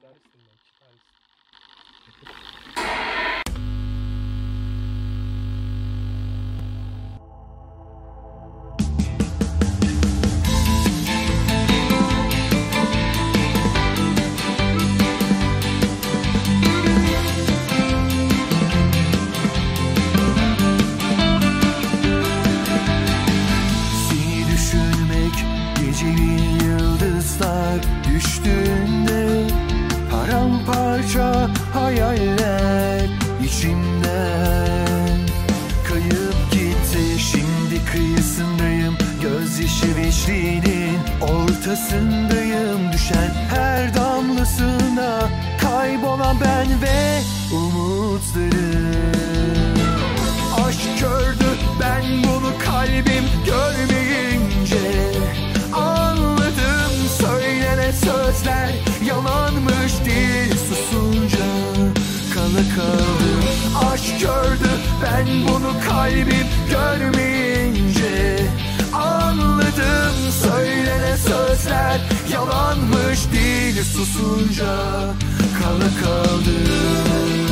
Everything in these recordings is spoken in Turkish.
Gitaristim ben, gitarist. Gecenin yıldızlar düştüğünde paramparça hayaller içimden kayıp gitti. Şimdi kıyısındayım, gözyaşı veçliğinin ortasındayım. Düşen her damlasına kaybolan ben ve umutlarım. Aşk kördü, ben bunu kalbim görmeyince anladım. Söylenen sözler yalanmış değil, susunca kala kaldım. Aşk gördü, ben bunu kalbim görmeyince anladım. Söylenen sözler yalanmış değil, susunca kala kaldım.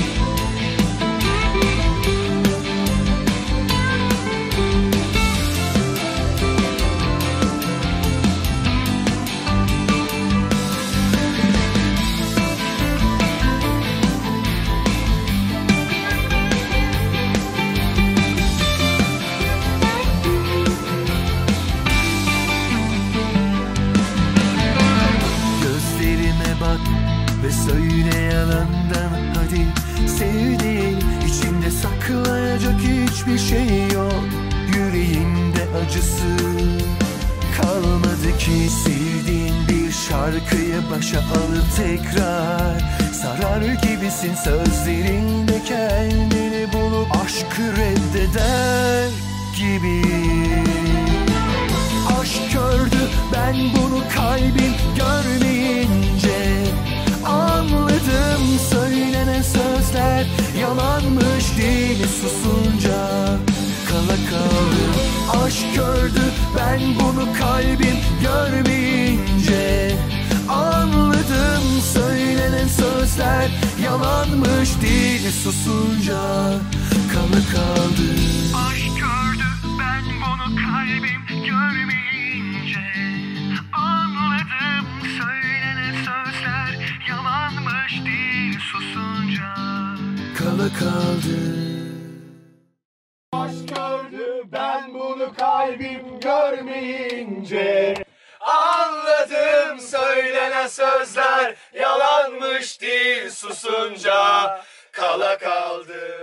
Ve söyle yalandan hadi sevdiğin, içinde saklayacak hiçbir şey yok. Yüreğimde acısı kalmadı ki. Sevdiğin bir şarkıyı başa alıp tekrar sarar gibisin. Sözlerinde kendini bulup aşkı reddeder gibi. Aşk gördü, ben bunu kalbim görmeyince anladım. Söylenen sözler yalanmış değil, susunca kala kaldım. Aşk gördü, ben bunu kalbim görmeyince anladım. Söylenen sözler yalanmış değil, susunca kala kaldım. Aşk gördü, ben bunu kalbim görmeyince anladım. Söylenen sözler yalanmış değil, susunca kala kaldı. Aşk gördü, ben bunu kalbim görmeyince anladım. Söylenen sözler yalanmış değil, susunca kala kaldı.